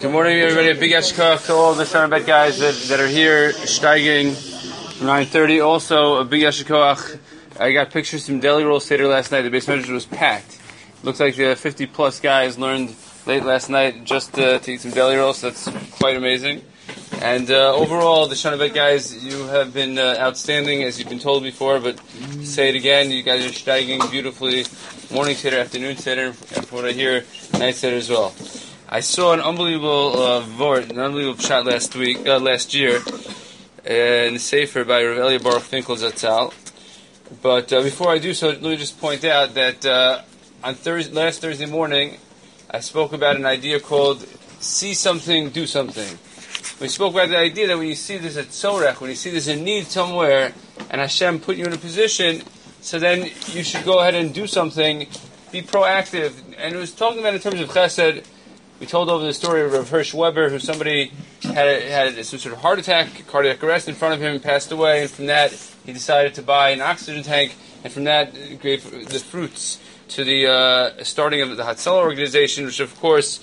Good morning, everybody. A big eshkach to all the Sharabet guys that are here, steiging from 9:30. Also, a big eshkach. I got pictures from Deli Roll Seder last night. The base measure was packed. Looks like the 50-plus guys learned late last night just to eat some Deli Rolls. So that's quite amazing. And overall, the Sharabet guys, you have been outstanding, as you've been told before, but to say it again, you guys are steiging beautifully. Morning Seder, afternoon Seder, and from what I hear, night Seder as well. I saw an unbelievable an unbelievable shot last year, in the Sefer by Rav Elia Baruch Finkel Zatzal. But before I do so, let me just point out that on last Thursday morning, I spoke about an idea called "see something, do something." We spoke about the idea that when you see there's a tzorech, when you see there's a need somewhere, and Hashem put you in a position, so then you should go ahead and do something, be proactive. And it was talking about in terms of chesed. We told over the story of Hirsch Weber, who somebody had some sort of heart attack, cardiac arrest in front of him, passed away, and from that he decided to buy an oxygen tank, and from that gave the fruits to the starting of the Hatzalah organization, which of course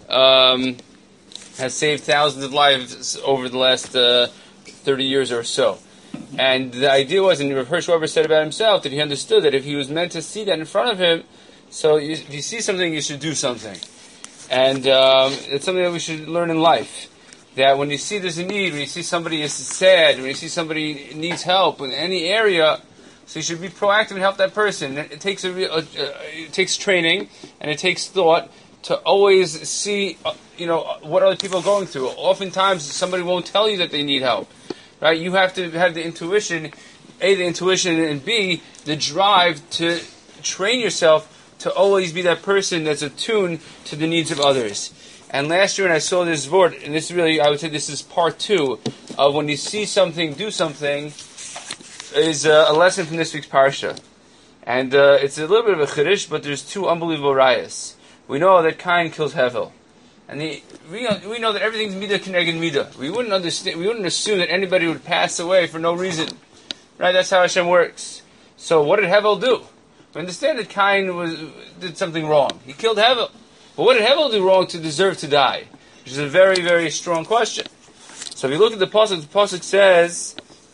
has saved thousands of lives over the last 30 years or so. And the idea was, and Rav Hirsch Weber said about himself, that he understood that if he was meant to see that in front of him, so if you see something, you should do something. And it's something that we should learn in life. That when you see there's a need, when you see somebody is sad, when you see somebody needs help in any area, so you should be proactive and help that person. It takes it takes training and it takes thought to always see what other people are going through. Oftentimes somebody won't tell you that they need help. Right? You have to have the intuition, A, the intuition, and B, the drive to train yourself to always be that person that's attuned to the needs of others. And last year when I saw this word, and this really, I would say this is part 2 of when you see something, do something, is a lesson from this week's parsha. And it's a little bit of a chiddush, but there's 2 unbelievable rayas. We know that Cain kills Hevel. And we know that everything's midah keneged midah. We wouldn't assume that anybody would pass away for no reason. Right? That's how Hashem works. So what did Hevel do? We understand that Cain did something wrong. He killed Hevel. But what did Hevel do wrong to deserve to die? Which is a very, very strong question. So if you look at the pasuk says,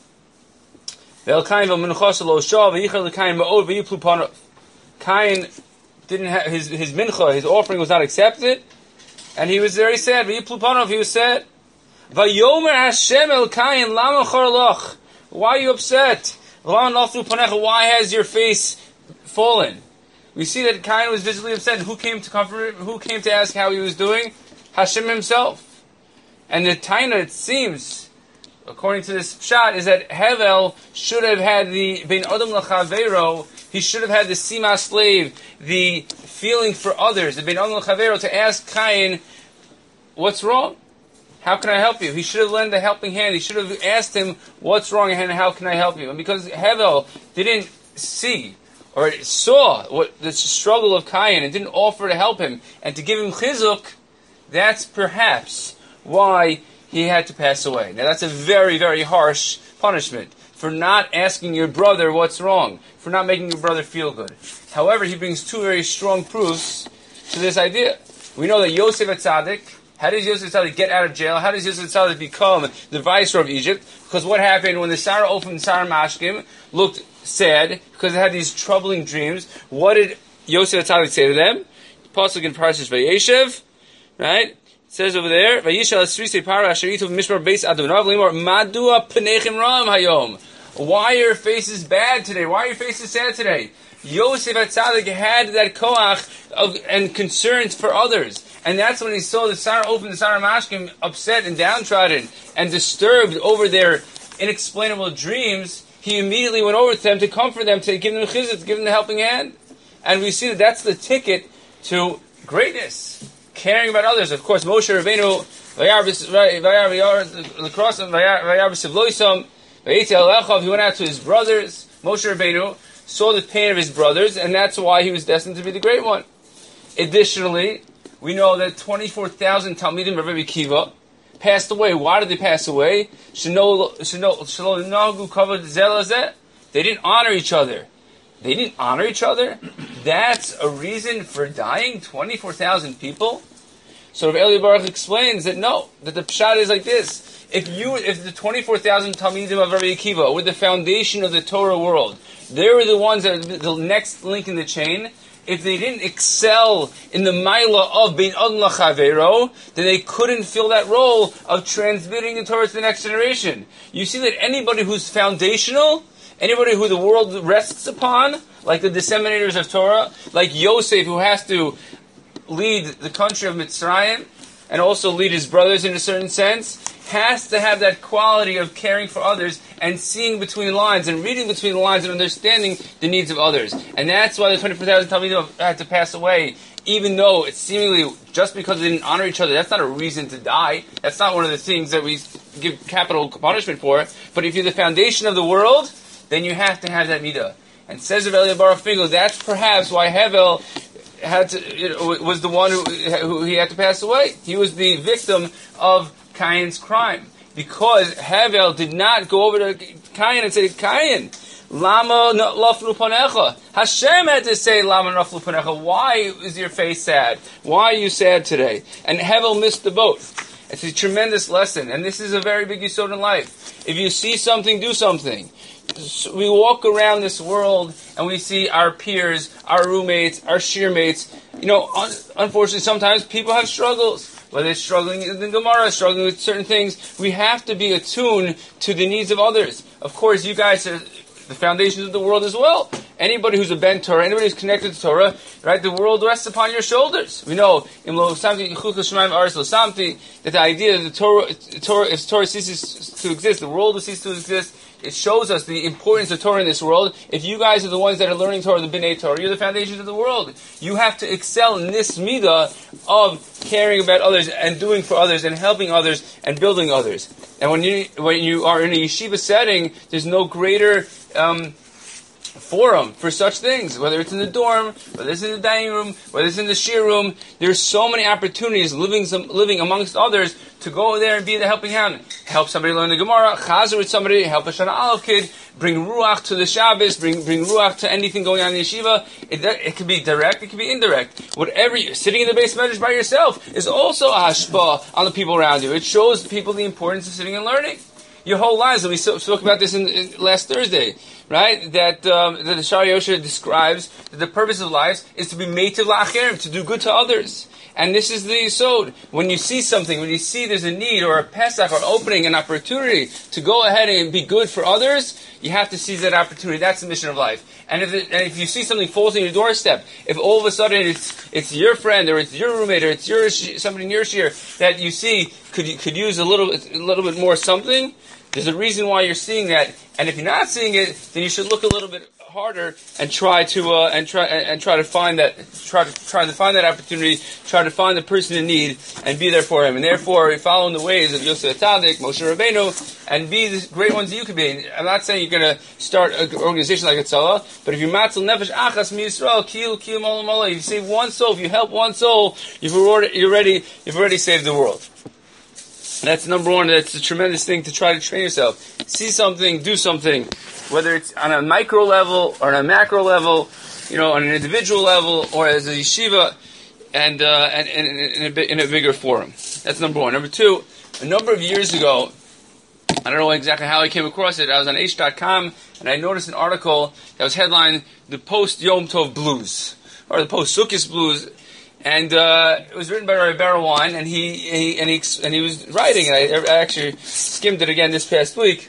Cain didn't have his mincha, his offering was not accepted, and he was very sad. He was sad. Vayomer Hashem el Cain, lama charlach. Why are you upset? Why has your face fallen? We see that Cain was visibly upset. Who came to comfort him? Who came to ask how he was doing? Hashem himself. And the Taina, it seems, according to this shot, is that Hevel should have had the Ben Adam L'Chavero. He should have had the Sima slave, the feeling for others, the Ben Adam L'Chavero, to ask Cain, what's wrong? How can I help you? He should have lent a helping hand. He should have asked him, what's wrong and how can I help you? And because Hevel didn't see or saw what the struggle of Cain and didn't offer to help him and to give him chizuk, that's perhaps why he had to pass away. Now that's a very, very harsh punishment for not asking your brother what's wrong, for not making your brother feel good. However, he brings 2 very strong proofs to this idea. We know that Yosef HaTzadik, how does Yosef HaTzadik get out of jail? How does Yosef HaTzadik become the viceroy of Egypt? Because what happened when the Sarah Ophim and Sarah Mashkim looked sad because they had these troubling dreams? What did Yosef HaTzadik say to them? Pasuk in Parashas Vayeshev, right? It says over there, Vayishal Esrisei Parah Asher Yituv Mishmar Beis Adonav Limor Madua Penechem Ram Hayom. Why are your faces bad today? Why are your faces sad today? Yosef HaTzadik had that koach and concerns for others. And that's when he saw the Sarah Ophim and the Sarah Mashkim upset and downtrodden and disturbed over their inexplainable dreams. He immediately went over to them to comfort them, to give them chizuk, to give them the helping hand. And we see that that's the ticket to greatness, caring about others. Of course, Moshe Rabbeinu, he went out to his brothers. Moshe Rabbeinu saw the pain of his brothers, and that's why he was destined to be the great one. Additionally, we know that 24,000 Talmidim of Rebbe Kiva passed away. Why did they pass away? They didn't honor each other. They didn't honor each other? That's a reason for dying? 24,000 people? So Rav Eli Baruch explains that no, that the pshat is like this. If the 24,000 Talmidim of Rabbi Akiva were the foundation of the Torah world, they were the ones that are the next link in the chain. If they didn't excel in the Maila of Bein Adam Lachavero, then they couldn't fill that role of transmitting the Torah to the next generation. You see that anybody who's foundational, anybody who the world rests upon, like the disseminators of Torah, like Yosef, who has to lead the country of Mitzrayim, and also lead his brothers in a certain sense, has to have that quality of caring for others and seeing between the lines and reading between the lines and understanding the needs of others. And that's why the 24,000 Talmidim had to pass away, even though it's seemingly just because they didn't honor each other. That's not a reason to die. That's not one of the things that we give capital punishment for. But if you're the foundation of the world, then you have to have that midah. And says Rav Eli Baruch Finkel, that's perhaps why Hevel was the one who he had to pass away. He was the victim of Cain's crime, because Hevel did not go over to Cain and say, Cain, Lama naflu panecha. Hashem had to say, Lama naflu panecha. Why is your face sad? Why are you sad today? And Hevel missed the boat. It's a tremendous lesson, and this is a very big yesod in life. If you see something, do something. We walk around this world and we see our peers, our roommates, our shearmates. Unfortunately, sometimes people have struggles. Whether it's struggling in the Gemara, struggling with certain things, we have to be attuned to the needs of others. Of course, you guys are the foundations of the world as well. Anybody who's a ben Torah, anybody who's connected to Torah, right? The world rests upon your shoulders. We know that the idea that if Torah ceases to exist, the world will cease to exist. It shows us the importance of Torah in this world. If you guys are the ones that are learning Torah, the B'nai Torah, you're the foundations of the world. You have to excel in this midah of caring about others and doing for others and helping others and building others. And when you are in a yeshiva setting, there's no greater forum for such things, whether it's in the dorm, whether it's in the dining room, whether it's in the shir room. There's so many opportunities living amongst others to go there and be the helping hand. Help somebody learn the Gemara, chazer with somebody, help a Shana Aleph kid, bring ruach to the Shabbos, bring ruach to anything going on in the yeshiva. It can be direct, it can be indirect. Whatever, sitting in the base medrash by yourself is also a hashpah on the people around you. It shows people the importance of sitting and learning. Your whole lives, and we spoke about this in last Thursday, right? That the Shari Yosha describes that the purpose of life is to be meitiv la'acherim, to do good to others. And this is the yesod. When you see something, when you see there's a need or a pesach or opening, an opportunity to go ahead and be good for others, you have to seize that opportunity. That's the mission of life. And if you see something falls on your doorstep, if all of a sudden it's your friend or it's your roommate or it's somebody in your shir that you see could use a little bit more something, there's a reason why you're seeing that. And if you're not seeing it, then you should look a little bit harder and try to find that opportunity, try to find the person in need and be there for him. And therefore, we follow in the ways of Yosef Atzadik, Moshe Rabbeinu, and be the great ones that you could be. I'm not saying you're going to start an organization like Hatzalah, but if you matzel nefesh achas mi Yisrael, kil mola mola, if you save one soul, if you help one soul, you've already saved the world. That's number one. That's a tremendous thing to try to train yourself. See something, do something, whether it's on a micro level or on a macro level, on an individual level or as a yeshiva, and in a bigger forum. That's number one. Number two, a number of years ago, I don't know exactly how I came across it. I was on H.com and I noticed an article that was headlined "The Post Yom Tov Blues" or "The Post Sukkot Blues." And it was written by Rabbi Barawan, and he was writing, and I actually skimmed it again this past week.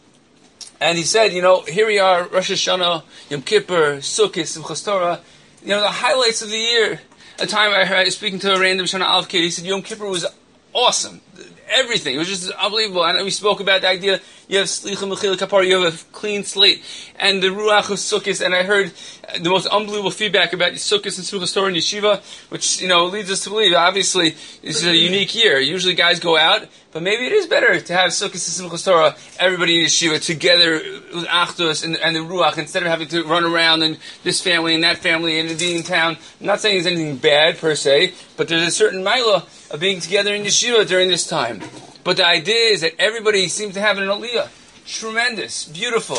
And he said, here we are, Rosh Hashanah, Yom Kippur, Sukkot, Simchas Torah, the highlights of the year. A time I was speaking to a random Shana Aleph kid, he said Yom Kippur was awesome. Everything. It was just unbelievable. And we spoke about the idea, you have Slicha Mechila Kapar, you have a clean slate, and the Ruach of Sukkot, and I heard the most unbelievable feedback about Sukkot and Simchas Torah and Yeshiva, which, leads us to believe, obviously, this is a unique year. Usually guys go out, but maybe it is better to have Sukkot and Simchas Torah, everybody in Yeshiva, together with Achdus and the Ruach, instead of having to run around and this family and that family and being in town. I'm not saying there's anything bad, per se, but there's a certain milah of being together in Yeshiva during this time. But the idea is that everybody seems to have an aliyah. Tremendous. Beautiful.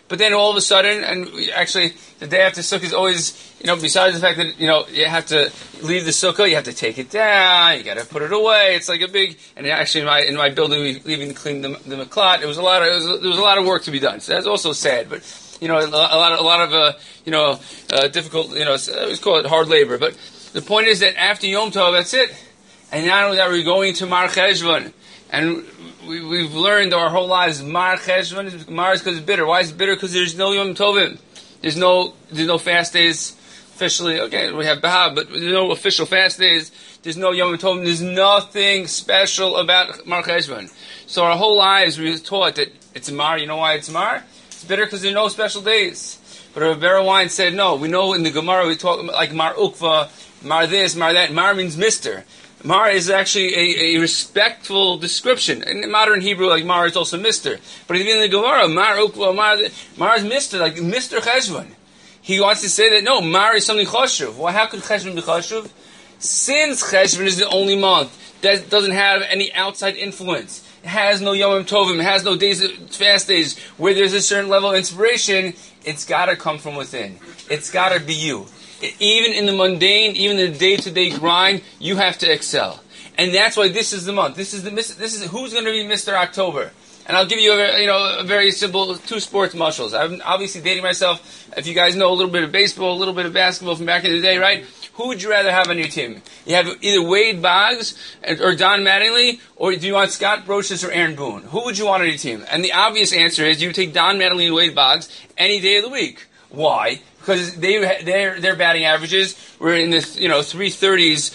But then all of a sudden, and actually the day after Sukkot is always, besides the fact that, you have to leave the Sukkah, you have to take it down, you got to put it away. It's like a big, and actually in my building, we leaving to clean the Maklat, there was a lot of work to be done. So that's also sad, but, a lot of difficult, let's call it hard labor. But the point is that after Yom Tov, that's it. And not only that, we're going to Mar Cheshvan. And we've learned our whole lives, Mar Cheshvan, Mar is because it's bitter. Why is it bitter? Because there's no Yom Tovim. There's no fast days officially. Okay, we have Bahab, but there's no official fast days. There's no Yom Tovim. There's nothing special about Mar Cheshvan. So our whole lives we were taught that it's Mar. You know why it's Mar? It's bitter because there are no special days. But Rav Berewine said no. We know in the Gemara we talk like Mar Ukva, Mar this, Mar that. Mar means Mister. Mar is actually a respectful description. In modern Hebrew, like Mar is also Mister. But even in the Gemara, Mar Ukva, Mar is Mister, like Mr. Cheshvan. He wants to say that no, Mar is something chashuv. Well, how could Cheshvan be chashuv? Since Cheshvan is the only month that doesn't have any outside influence. It has no Yom Tovim, it has no days, fast days, where there's a certain level of inspiration, it's gotta come from within. It's gotta be you. Even in the mundane, even in the day-to-day grind, you have to excel. And that's why this is the month. This is who's going to be Mr. October. And I'll give you a very simple 2 sports muscles. I'm obviously dating myself. If you guys know a little bit of baseball, a little bit of basketball from back in the day, right? Who would you rather have on your team? You have either Wade Boggs or Don Mattingly, or do you want Scott Brocious or Aaron Boone? Who would you want on your team? And the obvious answer is you take Don Mattingly and Wade Boggs any day of the week. Why? Because their batting averages were in the 330s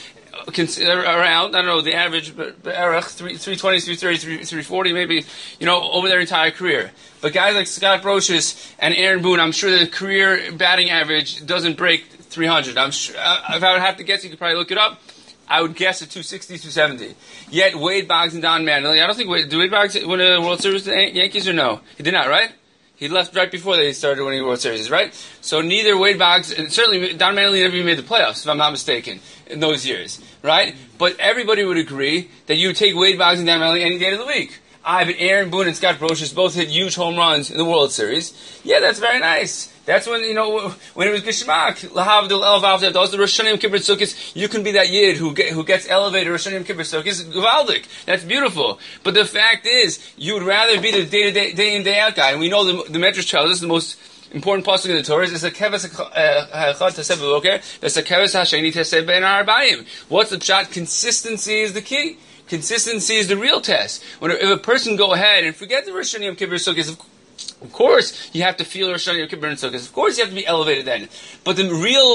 around. I don't know the average, but 320s, 330s, 340 maybe. Over their entire career. But guys like Scott Brocious and Aaron Boone, I'm sure the career batting average doesn't break 300. I'm sure. If I would have to guess, you could probably look it up. I would guess at 260, 270. Yet Wade Boggs and Don Mattingly, I don't think did Wade Boggs win a World Series with the Yankees or no? He did not, right? He left right before they started winning World Series, right? So neither Wade Boggs, and certainly Don Mattingly never even made the playoffs, if I'm not mistaken, in those years, right? But everybody would agree that you would take Wade Boggs and Don Mattingly any day of the week. But Aaron Boone and Scott Brocious both hit huge home runs in the World Series. Yeah, that's very nice. That's when, when it was Geshmak, Lahavdil, Elvavdil, those are the Rosh Hashanah Yom Kippur Sukkos, you can be that Yid who gets elevated Rosh Hashanah Yom Kippur Sukkos, Gavaldik. That's beautiful. But the fact is, you would rather be the day in, day out guy. And we know the Medrash tells us the most important pasuk in the Torah is a keves hachad taseh b'boker, there's a keves hasheni taseh ben ha'arbayim. What's the pshat? Consistency is the key. Consistency is the real test. If a person go ahead and forget the Rosh Hashanah Yom Kippur Sukkos, of course, you have to feel Rosh Hashanah Yom Kippur and Sukkot. Of course, you have to be elevated then. But the real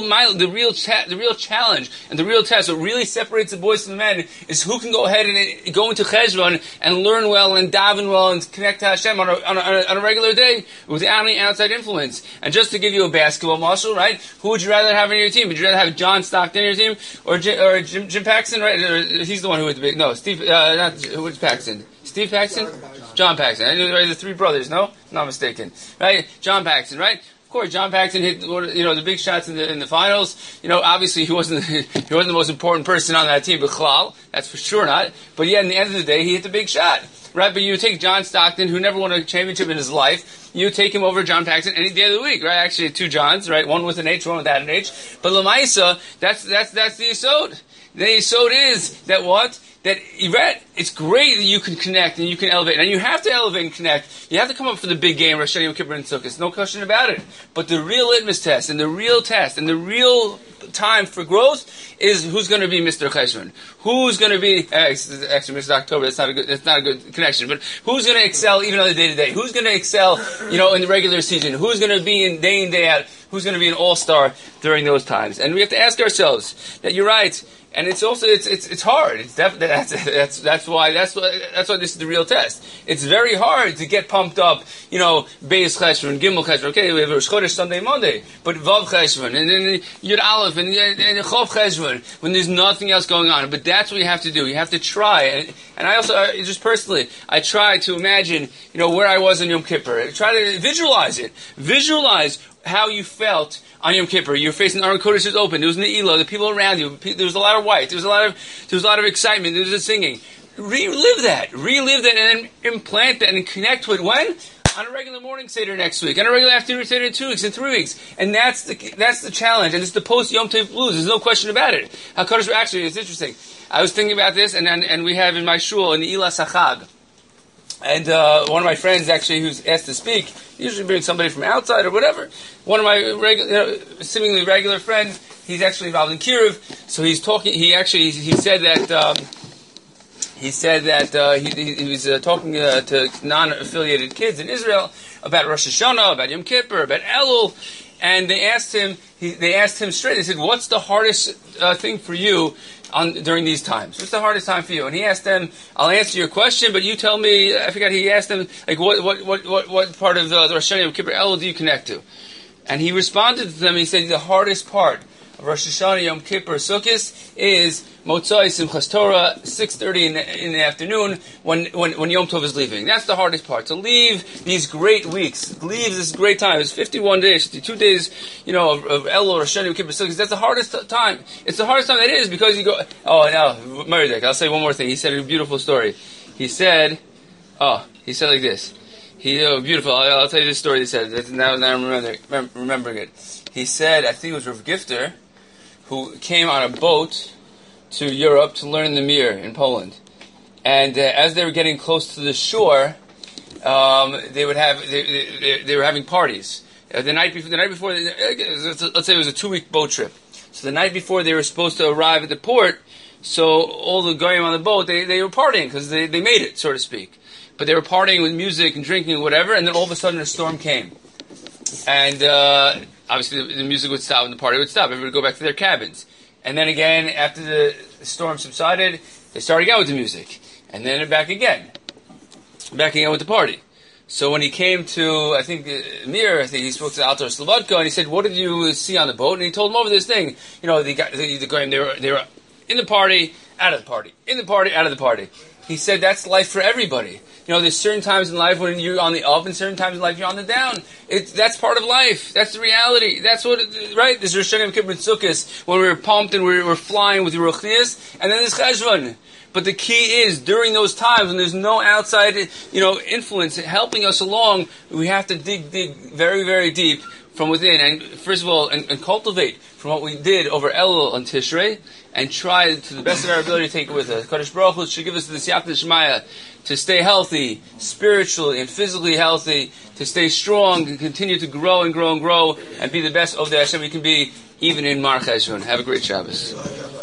challenge and the real test, what really separates the boys from the men, is who can go ahead and go into Cheshvan and learn well and daven well and connect to Hashem on a regular day without any outside influence. And just to give you a basketball muscle, right? Who would you rather have on your team? Would you rather have John Stockton on your team or Jim Paxson? Right? Or he's the one who was the big. No, Steve. Who was Paxson? Steve Paxson? John Paxson. I knew the 3 brothers, no? Not mistaken. Right? John Paxson, right? Of course, John Paxson hit, the big shots in the finals. Obviously he wasn't the most important person on that team, but Chalal, that's for sure not. But yeah, in the end of the day, he hit the big shot. Right? But you take John Stockton, who never won a championship in his life, you take him over John Paxson any day of the week, right? Actually, 2 Johns, right? One with an H, one without an H. But Lamaisa, that's the Yesod. The Yesod is that what? That it's great that you can connect and you can elevate, and you have to elevate and connect. You have to come up for the big game, Rosh Hashanah Yom Kippur and Sukkot. No question about it. But the real litmus test and the real test and the real time for growth is who's going to be Mr. Cheshvan. Who's going to be actually Mr. October? That's not a good connection. But who's going to excel even on the day to day? Who's going to excel, in the regular season? Who's going to be in day out? Who's going to be an all-star during those times? And we have to ask ourselves that you're right. And it's also it's hard. It's that's why this is the real test. It's very hard to get pumped up. Beis Cheshvan, Gimel Cheshvan. Okay, we have Rosh Chodesh Sunday, Monday, but Vav Cheshvan and then Yud Aleph and Chov Cheshvan when there's nothing else going on. But that's what you have to do. You have to try. And I also just personally, I try to imagine where I was in Yom Kippur. I try to visualize it. Visualize how you felt on Yom Kippur. You're facing the Aron Kodesh is open. There was Ne'ilah, the people around you. There was a lot of white. There was a lot of excitement. There was a singing. Relive that, and then implant that, and connect with when on a regular morning Seder next week, on a regular afternoon Seder in 2 weeks, in 3 weeks. And that's the challenge, and it's the post-Yom Tov blues, there's no question about it. Actually, it's interesting. I was thinking about this, and we have in my shul, in the Ila Sachag, and one of my friends actually who's asked to speak, usually brings somebody from outside or whatever, one of my seemingly regular friends, he's actually involved in Kiruv, so he's talking, he said that, he was talking to non-affiliated kids in Israel about Rosh Hashanah, about Yom Kippur, about Elul, and they asked him straight, they said, what's the hardest thing for you during these times? What's the hardest time for you? And he asked them, I'll answer your question, but you tell me, I forgot, he asked them, like, what part of the Rosh Hashanah, Yom Kippur, Elul do you connect to? And he responded to them, he said, the hardest part of Rosh Hashanah, Yom Kippur, Sukkot is Motzai Simchas Torah, 6:30 in the afternoon when Yom Tov is leaving. That's the hardest part. To leave these great weeks, leave this great time. It's 51 days, 52 days, of Elul, Rosh Hashanah, Yom Kippur, Sukkot. That's the hardest time. It's the hardest time that is because you go, now, Meridek, I'll say one more thing. He said a beautiful story. He said like this. Beautiful. I'll tell you this story. He said, now I'm remembering it. He said, I think it was Rav Gifter, who came on a boat to Europe to learn the Mir in Poland. And as they were getting close to the shore, they were having parties. The night before, let's say it was a 2-week boat trip. So the night before they were supposed to arrive at the port, so all the guys on the boat, they were partying because they made it, so to speak. But they were partying with music and drinking and whatever, and then all of a sudden a storm came. And obviously the music would stop and the party would stop. Everybody would go back to their cabins. And then again, after the storm subsided, they started again with the music. And then back again with the party. So when he came to, I think, Mir, he spoke to Alter Slobodka, and he said, what did you see on the boat? And he told him over this thing. They were in the party, out of the party. In the party, out of the party. He said that's life for everybody. There's certain times in life when you're on the up, and certain times in life you're on the down. That's part of life. That's the reality. That's what, right? There's Rosh Hashanah, Yom Kippur, and Sukkot, when we're pumped and we're flying with your Ruchnias, and then there's Cheshvan. But the key is, during those times when there's no outside, influence helping us along, we have to dig very, very deep from within, and first of all, and cultivate from what we did over Elul and Tishrei, and try to the best of our ability to take it with us. Kadosh Baruch Hu should give us the Siyata Shemaya to stay healthy, spiritually and physically healthy, to stay strong and continue to grow and grow and grow, and be the best of the Hashem we can be, even in Mar Cheshvan. Have a great Shabbos.